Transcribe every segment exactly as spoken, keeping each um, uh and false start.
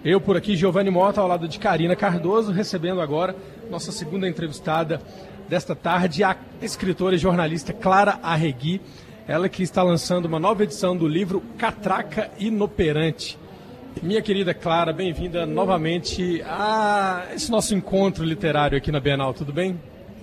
Eu por aqui, Giovanni Mota, ao lado de Karina Cardoso, recebendo agora nossa segunda entrevistada desta tarde, a escritora e jornalista Clara Arregui, ela que está lançando uma nova edição do livro Catraca Inoperante. Minha querida Clara, bem-vinda novamente a esse nosso encontro literário aqui na Bienal, tudo bem?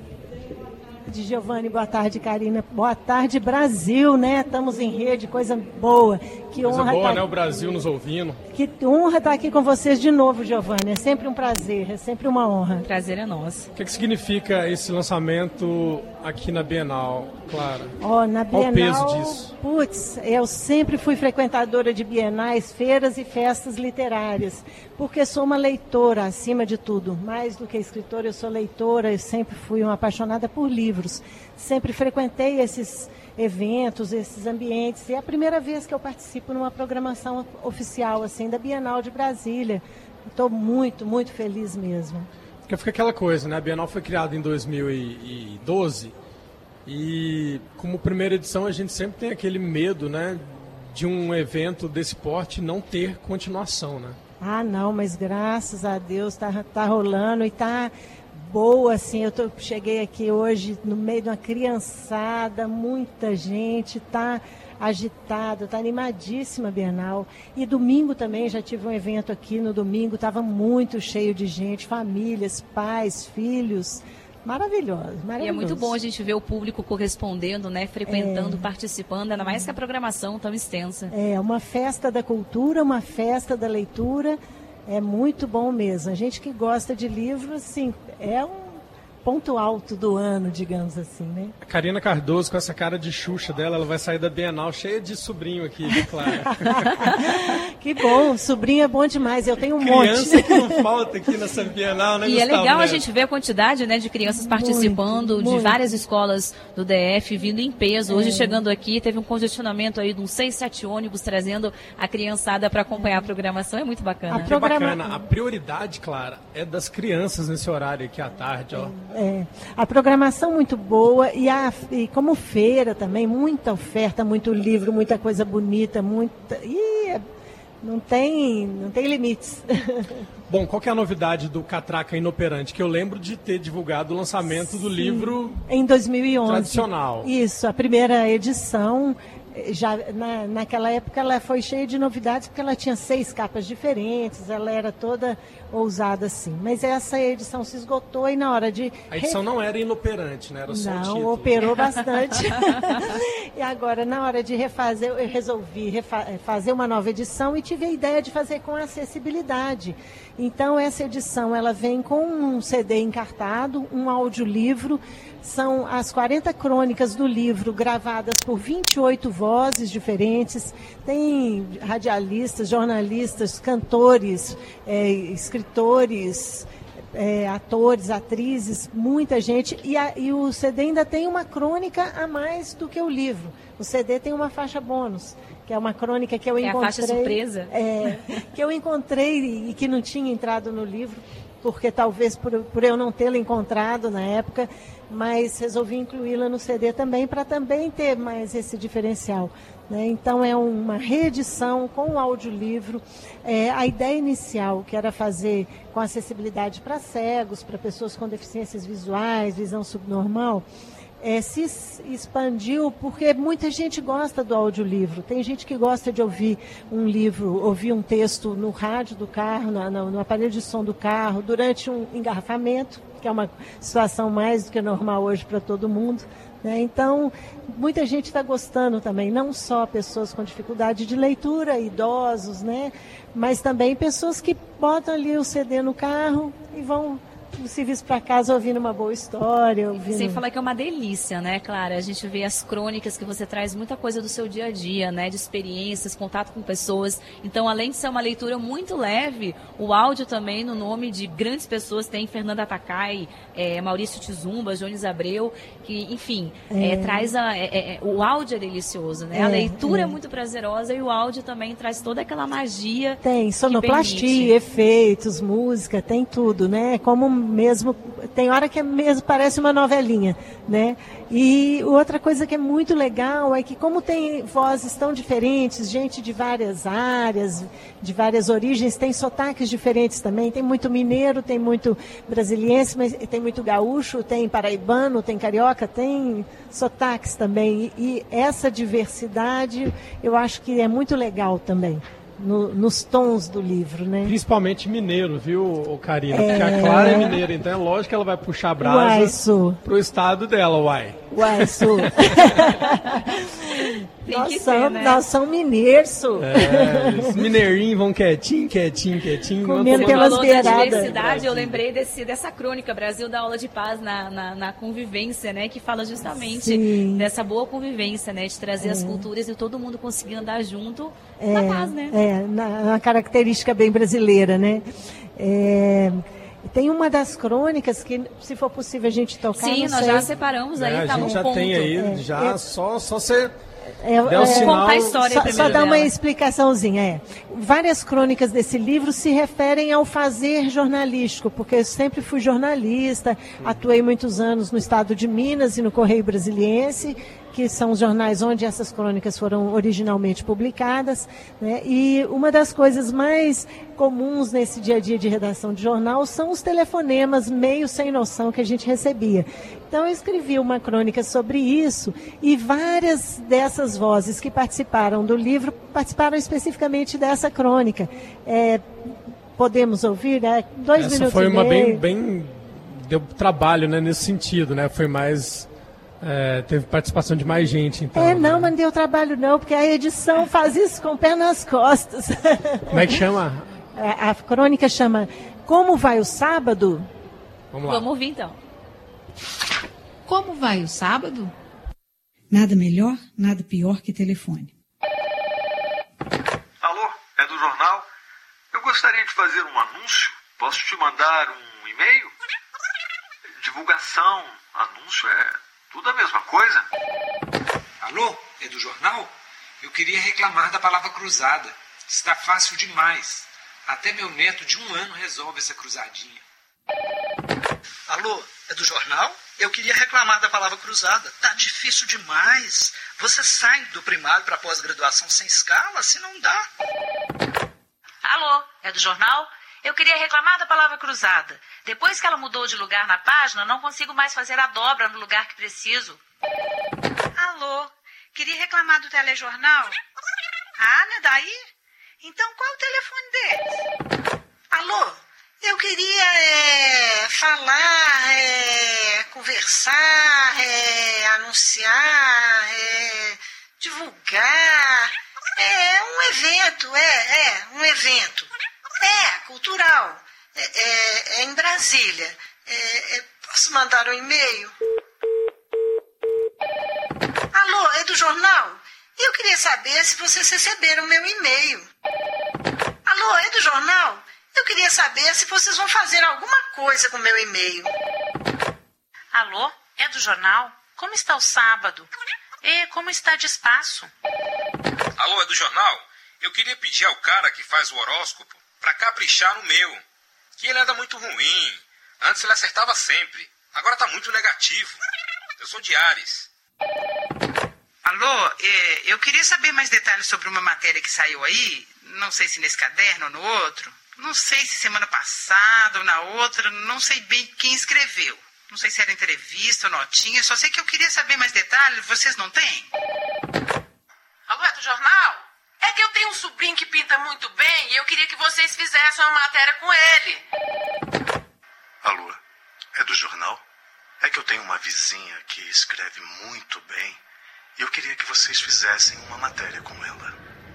Boa tarde, Giovanni, boa tarde, Karina, boa tarde, Brasil, né? Estamos em rede, coisa boa. Que coisa honra boa, tá... né? O Brasil nos ouvindo. Que honra estar aqui com vocês de novo, Giovanni. É sempre um prazer, é sempre uma honra. O prazer é nosso. O que, que significa esse lançamento aqui na Bienal, Clara? Oh, na Bienal, qual o peso disso? Putz, eu sempre fui frequentadora de bienais, feiras e festas literárias, porque sou uma leitora, acima de tudo. Mais do que escritora, eu sou leitora, eu sempre fui uma apaixonada por livros. Sempre frequentei esses eventos, esses ambientes. E é a primeira vez que eu participo numa programação oficial assim da Bienal de Brasília. Estou muito, muito feliz mesmo. Porque fica aquela coisa, né? A Bienal foi criada em dois mil e doze e como primeira edição a gente sempre tem aquele medo, né, de um evento desse porte não ter continuação, né? Ah, não, mas graças a Deus está tá rolando e está boa, assim. Eu tô, cheguei aqui hoje no meio de uma criançada, muita gente, está agitado, está animadíssima a Bienal. E domingo também, já tive um evento aqui no domingo, estava muito cheio de gente, famílias, pais, filhos. Maravilhoso, maravilhoso. E é muito bom a gente ver o público correspondendo, né, frequentando, é. participando, ainda mais que a programação tão extensa. É, uma festa da cultura, uma festa da leitura, é muito bom mesmo. A gente que gosta de livros, assim, é um ponto alto do ano, digamos assim, né? A Karina Cardoso, com essa cara de Xuxa dela, ela vai sair da Bienal cheia de sobrinho aqui, claro. Que bom, sobrinho é bom demais, eu tenho um criança monte. Que não falta aqui nessa Bienal, né, E Gustavo é legal Neto? A gente ver a quantidade, né, de crianças participando, muito, de muito. várias escolas do D F, vindo em peso. Hoje, é. chegando aqui, teve um congestionamento aí de uns seis, sete ônibus, trazendo a criançada para acompanhar a programação. É muito bacana. A Que programa... bacana. A prioridade, Clara, é das crianças nesse horário aqui à tarde, ó. É, a programação muito boa e, a, e como feira também, muita oferta, muito livro, muita coisa bonita, muita... E é, não tem, não tem limites. Bom, qual que é a novidade do Catraca Inoperante? Que eu lembro de ter divulgado o lançamento do Sim, livro em dois mil e onze. Tradicional. Isso, a primeira edição. Já na, naquela época ela foi cheia de novidades, porque ela tinha seis capas diferentes, ela era toda ousada assim. Mas essa edição se esgotou e na hora de... A edição não era inoperante, né? Era só Não, o título. operou bastante. E agora, na hora de refazer, eu resolvi refa fazer uma nova edição e tive a ideia de fazer com acessibilidade. Então, essa edição ela vem com um C D encartado, um audiolivro. São as quarenta crônicas do livro, gravadas por vinte e oito vozes diferentes. Tem radialistas, jornalistas, cantores, é, escritores, é, atores, atrizes, muita gente. E, a, e o C D ainda tem uma crônica a mais do que o livro. O C D tem uma faixa bônus, que é uma crônica que eu é encontrei. É a faixa surpresa. É, que eu encontrei e que não tinha entrado no livro, porque talvez por, por eu não tê-la encontrado na época, mas resolvi incluí-la no C D também, para também ter mais esse diferencial, né? Então é uma reedição com o audiolivro. É, a ideia inicial, que era fazer com acessibilidade para cegos, para pessoas com deficiências visuais, visão subnormal, É, se expandiu porque muita gente gosta do audiolivro. Tem gente que gosta de ouvir um livro, ouvir um texto no rádio do carro, no, no, no aparelho de som do carro, durante um engarrafamento, que é uma situação mais do que normal hoje para todo mundo, né? Então, muita gente está gostando também, não só pessoas com dificuldade de leitura, idosos, né? Mas também pessoas que botam ali o C D no carro e vão do serviço para casa ouvindo uma boa história. Ouvindo... Sem falar que é uma delícia, né, Clara? A gente vê as crônicas que você traz muita coisa do seu dia a dia, né? De experiências, contato com pessoas. Então, além de ser uma leitura muito leve, o áudio também, no nome de grandes pessoas, tem Fernanda Takai, é, Maurício Tizumba, Jones Abreu, que, enfim, é. É, traz a, é, é, o áudio é delicioso, né? É, a leitura é. é muito prazerosa e o áudio também traz toda aquela magia. Tem sonoplastia, efeitos, música, tem tudo, né? Como mesmo, tem hora que é mesmo, parece uma novelinha, né? E outra coisa que é muito legal é que como tem vozes tão diferentes, gente de várias áreas, de várias origens, tem sotaques diferentes também, tem muito mineiro, tem muito brasiliense, mas tem muito gaúcho, tem paraibano, tem carioca, tem sotaques também. E, e essa diversidade eu acho que é muito legal também. No, nos tons do livro, né? Principalmente mineiro, viu, Karina? É... Porque a Clara é mineira, então é lógico que ela vai puxar a brasa pro estado dela, uai. Uai, Su. nós, somos, ter, né? nós somos mineiros, é, os mineirinhos vão quietinho, quietinho, quietinho. Comendo pelas beiradas. Diversidade, eu lembrei desse, dessa crônica, Brasil da Aula de Paz na, na, na convivência, né? Que fala justamente Sim. dessa boa convivência, né? De trazer é. as culturas e todo mundo conseguir andar junto é, na paz, né? É, na, na característica bem brasileira, né? É... Tem uma das crônicas que, se for possível, a gente tocar. Sim, nós sei. já separamos aí, é, tá a gente no já ponto. tem aí, é, já é, só, só você é, der o é, sinal. Contar a história só, primeiro só dar uma dela. explicaçãozinha. É. Várias crônicas desse livro se referem ao fazer jornalístico, porque eu sempre fui jornalista, hum. atuei muitos anos no estado de Minas e no Correio Brasiliense, que são os jornais onde essas crônicas foram originalmente publicadas, né? E uma das coisas mais comuns nesse dia a dia de redação de jornal são os telefonemas meio sem noção que a gente recebia. Então eu escrevi uma crônica sobre isso e várias dessas vozes que participaram do livro participaram especificamente dessa crônica. É, podemos ouvir? É, dois Essa minutos foi uma e meio. bem, bem... Deu trabalho, né, nesse sentido, né? Foi mais... É, teve participação de mais gente, então. É, não, né? mas não deu trabalho não, porque a edição faz isso com o pé nas costas. Como é que chama? A, a crônica chama Como Vai o Sábado? Vamos lá. Vamos ouvir então. Como vai o sábado? Nada melhor, nada pior que telefone. Alô, é do jornal? Eu gostaria de fazer um anúncio. Posso te mandar um e-mail? Divulgação, anúncio é... tudo a mesma coisa? Alô, é do jornal? Eu queria reclamar da palavra cruzada. Está fácil demais. Até meu neto de um ano resolve essa cruzadinha. Alô, é do jornal? Eu queria reclamar da palavra cruzada. Tá difícil demais. Você sai do primário para pós-graduação sem escala? Assim não dá. Alô, é do jornal? Eu queria reclamar da palavra cruzada. Depois que ela mudou de lugar na página, não consigo mais fazer a dobra no lugar que preciso. Alô, queria reclamar do telejornal? Ah, não é daí? Então qual o telefone deles? Alô, eu queria é, falar, é, conversar, é, anunciar, é, divulgar. É um evento, é, é, um evento. É, cultural. É, é, é em Brasília. É, é, posso mandar um e-mail? Alô, é do jornal? Eu queria saber se vocês receberam meu e-mail. Alô, é do jornal? Eu queria saber se vocês vão fazer alguma coisa com meu e-mail. Alô, é do jornal? Como está o sábado? E como está de espaço? Alô, é do jornal? Eu queria pedir ao cara que faz o horóscopo para caprichar no meu, que ele anda muito ruim. Antes ele acertava sempre, agora tá muito negativo. Eu sou de Ares. Alô, é, eu queria saber mais detalhes sobre uma matéria que saiu aí, não sei se nesse caderno ou no outro, não sei se semana passada ou na outra, não sei bem quem escreveu. Não sei se era entrevista ou notinha, só sei que eu queria saber mais detalhes, vocês não têm? Alô, é do jornal? É que eu tenho um sobrinho que pinta muito bem e eu queria que vocês fizessem uma matéria com ele. Alô, é do jornal? É que eu tenho uma vizinha que escreve muito bem e eu queria que vocês fizessem uma matéria com ela.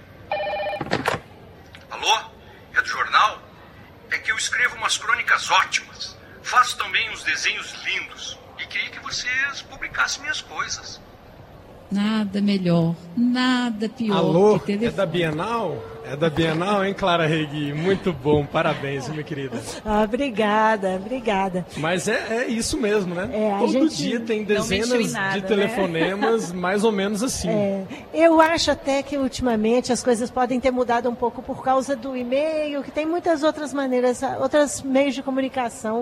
Alô, é do jornal? É que eu escrevo umas crônicas ótimas. Faço também uns desenhos lindos e queria que vocês publicassem minhas coisas. Nada melhor, nada pior Alô, que telefone. É da Bienal? É da Bienal, hein, Clara Regui? Muito bom, parabéns, minha querida. Ah, obrigada, obrigada. Mas é, é isso mesmo, né? É, Todo gente dia tem dezenas nada, de telefonemas, né? Mais ou menos assim. É, eu acho até que ultimamente as coisas podem ter mudado um pouco por causa do e-mail, que tem muitas outras maneiras, outros meios de comunicação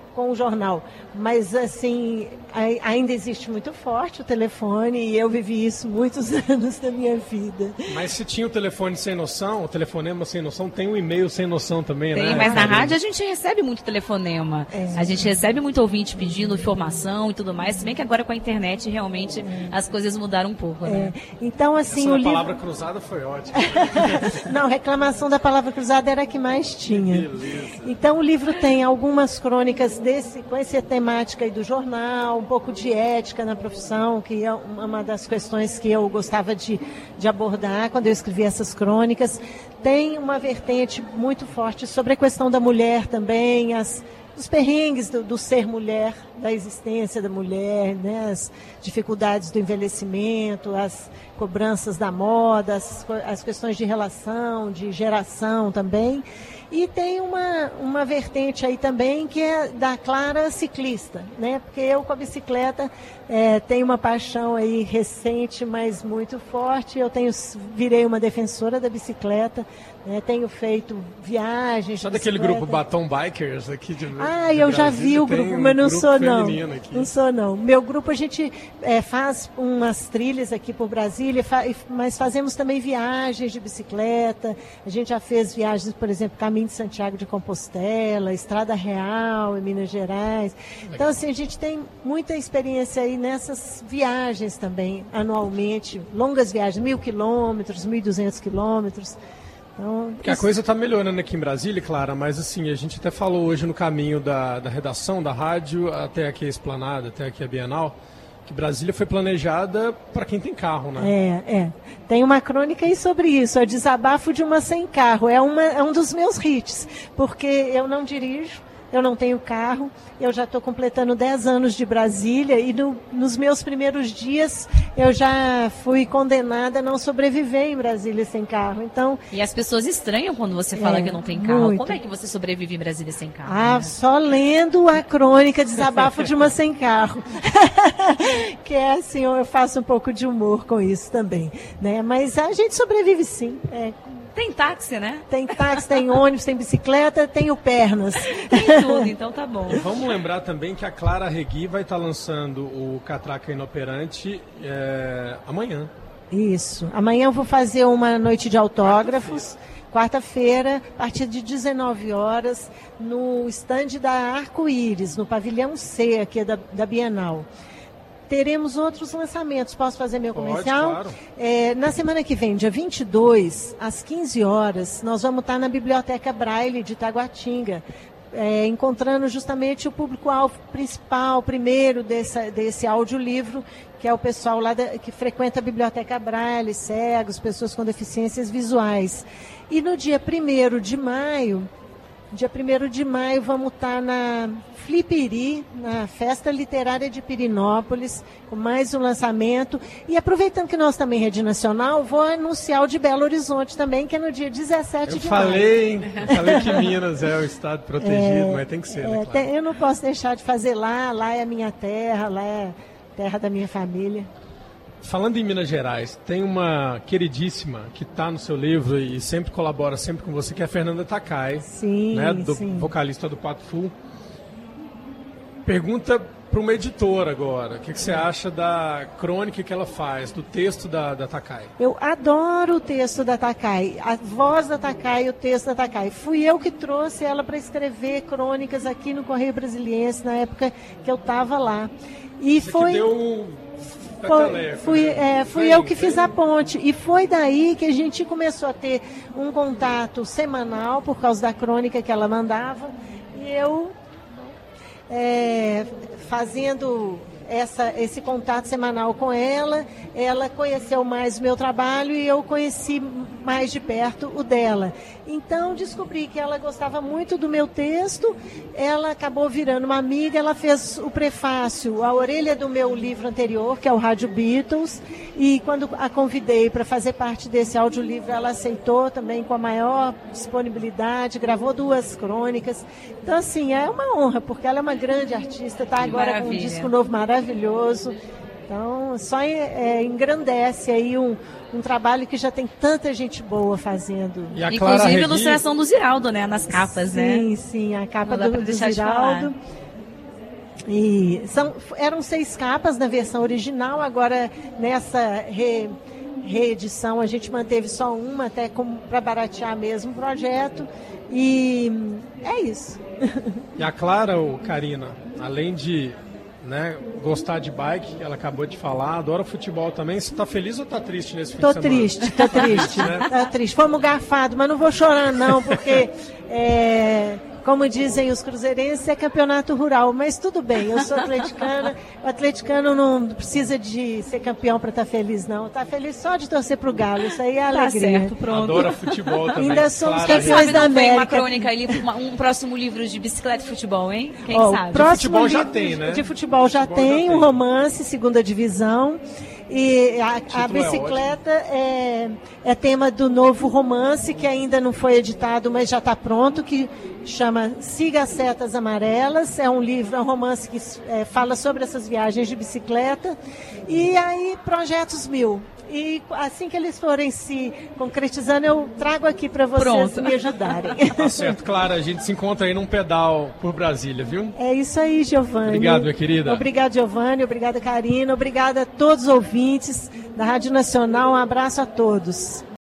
com o jornal. Mas, assim, ainda existe muito forte o telefone e eu vivi isso muitos anos da minha vida. Mas se tinha o telefone sem noção, o telefonema sem noção, tem o e-mail sem noção também, tem, né? Mas na rádio a gente recebe muito telefonema. É. A gente recebe muito ouvinte pedindo informação e tudo mais, se bem que agora com a internet realmente é. as coisas mudaram um pouco, né? É. Então, assim, Essa o livro... palavra cruzada foi ótima. Não, reclamação da palavra cruzada era a que mais tinha. Então, o livro tem algumas crônicas desse, com essa temática aí do jornal, um pouco de ética na profissão, que é uma das questões que eu gostava de, de abordar quando eu escrevi essas crônicas. Tem uma vertente muito forte sobre a questão da mulher também, as, os perrengues do, do ser mulher, da existência da mulher, né, as dificuldades do envelhecimento, as cobranças da moda, as, as questões de relação, de geração também. E tem uma, uma vertente aí também que é da Clara ciclista, né? Porque eu com a bicicleta é, tenho uma paixão aí recente, mas muito forte. Eu tenho, virei uma defensora da bicicleta, né? Tenho feito viagens. Só daquele grupo Batom Bikers aqui de Ah, de eu Brasília, já vi o grupo, um mas não grupo sou não. Aqui. Não sou não. Meu grupo a gente é, faz umas trilhas aqui por Brasília, mas fazemos também viagens de bicicleta. A gente já fez viagens, por exemplo, caminho de Santiago de Compostela, Estrada Real, em Minas Gerais. Então, assim, a gente tem muita experiência aí nessas viagens também, anualmente, longas viagens, mil quilômetros, mil e duzentos quilômetros. Então, Porque a coisa está melhorando aqui em Brasília, Clara, mas assim, a gente até falou hoje no caminho da, da redação, da rádio, até aqui a Esplanada, até aqui a Bienal, que Brasília foi planejada para quem tem carro, né? É, é. Tem uma crônica aí sobre isso, é o desabafo de uma sem carro. É, uma, é um dos meus hits, porque eu não dirijo, eu não tenho carro, eu já estou completando dez anos de Brasília e no, nos meus primeiros dias eu já fui condenada a não sobreviver em Brasília sem carro. Então, e as pessoas estranham quando você fala é, que não tem carro. muito. Como é que você sobrevive em Brasília sem carro? Ah, né? Só lendo a crônica Desabafo de uma sem carro. Que é assim, eu faço um pouco de humor com isso também, né? Mas a gente sobrevive sim. É, tem táxi, né? Tem táxi, tem ônibus, tem bicicleta, tem o pernas. Tem tudo, então tá bom. E vamos lembrar também que a Clara Regui vai estar lançando o Catraca Inoperante é, amanhã. Isso. Amanhã eu vou fazer uma noite de autógrafos. Quarta-feira, a partir de dezenove horas, no estande da Arco-Íris, no pavilhão C aqui da, da Bienal. Teremos outros lançamentos. Posso fazer meu comercial? Pode, claro. É, na semana que vem, dia vinte e dois, às quinze horas, nós vamos estar na Biblioteca Braille de Taguatinga, é, encontrando justamente o público-alvo principal, primeiro, desse, desse audiolivro, que é o pessoal lá da, que frequenta a Biblioteca Braille, cegos, pessoas com deficiências visuais. E no dia primeiro de maio, dia primeiro de maio, vamos estar na Flipiri, na Festa Literária de Pirinópolis, com mais um lançamento. E aproveitando que nós também, Rede Nacional, vou anunciar o de Belo Horizonte também, que é no dia dezessete de maio. Falei, eu falei que Minas é o estado protegido, é, mas tem que ser, é, né, Clara? Eu não posso deixar de fazer lá, lá é a minha terra, lá é a terra da minha família. Falando em Minas Gerais, tem uma queridíssima que está no seu livro e sempre colabora sempre com você, que é a Fernanda Takai, sim, né, do sim. vocalista do Pato Fu. Pergunta para uma editora agora, o que, que você acha da crônica que ela faz, do texto da, da Takai? Eu adoro o texto da Takai, a voz da Takai e o texto da Takai. Fui eu que trouxe ela para escrever crônicas aqui no Correio Brasiliense, na época que eu estava lá. E você foi... que deu... Foi, fui é, fui vem, eu que vem. fiz a ponte. E foi daí que a gente começou a ter um contato semanal, por causa da crônica que ela mandava. E eu, é, fazendo essa, esse contato semanal com ela, ela conheceu mais o meu trabalho e eu conheci mais de perto o dela. Então, descobri que ela gostava muito do meu texto, ela acabou virando uma amiga, ela fez o prefácio, a orelha do meu livro anterior, que é o Rádio Beatles, e quando a convidei para fazer parte desse audiolivro, ela aceitou também com a maior disponibilidade, gravou duas crônicas. Então, assim, é uma honra, porque ela é uma grande artista, está agora maravilha. com um disco novo maravilhoso. Então, só é, engrandece aí um, um trabalho que já tem tanta gente boa fazendo. E a Inclusive Clara a ilustração do Ziraldo, né? Nas capas, sim, né? Sim, sim, a capa Não dá do, pra do deixar de Ziraldo. E são, eram seis capas na versão original, agora nessa re, reedição a gente manteve só uma, até para baratear mesmo o projeto. E é isso. E a Clara, ou Karina, além de, né, gostar de bike, ela acabou de falar, adora futebol também. Você está feliz ou está triste nesse fim tô de semana? Triste, tô triste, né? Tô triste. Fomos garfados, mas não vou chorar não, porque, é, como dizem os cruzeirenses, é campeonato rural. Mas tudo bem, eu sou atleticana. O atleticano não precisa de ser campeão para estar feliz, não. Está feliz só de torcer pro Galo, isso aí é tá alegria. Certo, pronto. Adora futebol também. Ainda somos Clara, campeões da América. Uma crônica ali, uma, um próximo livro de bicicleta e futebol, hein? Quem oh, sabe? De futebol já tem, né? De futebol já futebol tem, já um tem. romance, segunda divisão. E a, a bicicleta é, é, é tema do novo romance, que ainda não foi editado, mas já está pronto, que chama Siga as Setas Amarelas. É um livro, é um romance que é, fala sobre essas viagens de bicicleta. E aí, Projetos Mil. E assim que eles forem se concretizando, eu trago aqui para vocês Pronto. me ajudarem. Tá certo, Clara. A gente se encontra aí num pedal por Brasília, viu? É isso aí, Giovanni. Obrigado, minha querida. Obrigado, Giovanni. Obrigada, Karina. Obrigada a todos os ouvintes da Rádio Nacional. Um abraço a todos.